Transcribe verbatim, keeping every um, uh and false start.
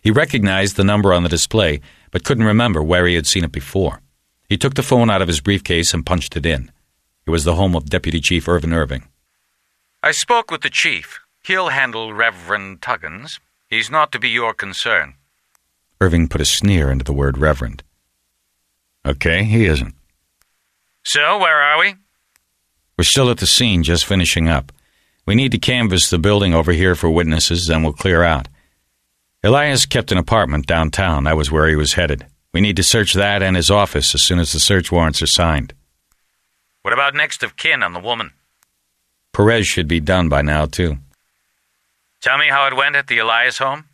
He recognized the number on the display, but couldn't remember where he had seen it before. He took the phone out of his briefcase and punched it in. It was the home of Deputy Chief Irvin Irving. I spoke with the chief. He'll handle Reverend Tuggins. He's not to be your concern. Irving put a sneer into the word Reverend. Okay, he isn't. So, where are we? We're still at the scene, just finishing up. We need to canvass the building over here for witnesses, then we'll clear out. Elias kept an apartment downtown. That was where he was headed. We need to search that and his office as soon as the search warrants are signed. What about next of kin on the woman? Perez should be done by now, too. Tell me how it went at the Elias home.